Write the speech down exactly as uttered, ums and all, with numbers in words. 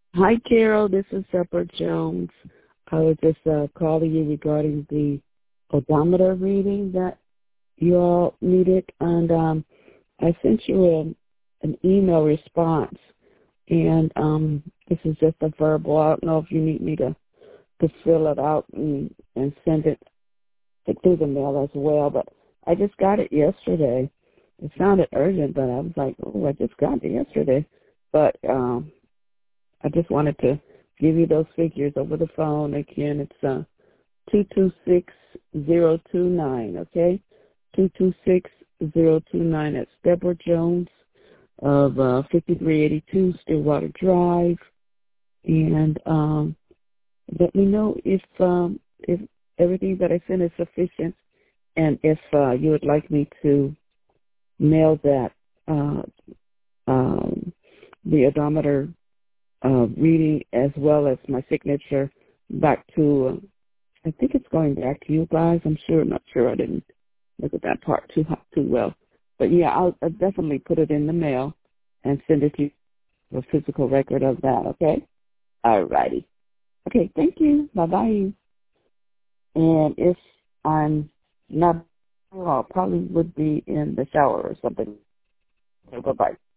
Hi, Carol. This is Deborah Jones. I was just uh, calling you regarding the odometer reading that you all needed, and um, I sent you a, an email response, and um, this is just a verbal. I don't know if you need me to, to fill it out and, and send it through the mail as well, but I just got it yesterday. It sounded urgent, but I was like, oh, I just got it yesterday. But um, I just wanted to give you those figures over the phone. Again, it's uh, two two six zero two nine, okay? two two six zero two nine. That's Deborah Jones of uh, fifty-three eighty-two Stillwater Drive. And um, let me know if um, if everything that I sent is sufficient, and if uh, you would like me to mail that, uh, um, the odometer uh, reading as well as my signature back to, uh, I think it's going back to you guys. I'm sure, not sure. I didn't look at that part too too well. But, yeah, I'll, I'll definitely put it in the mail and send it to you, a physical record of that, okay? All righty. Okay, thank you. Bye-bye. And if I'm not, well, probably would be in the shower or something. Okay, bye-bye.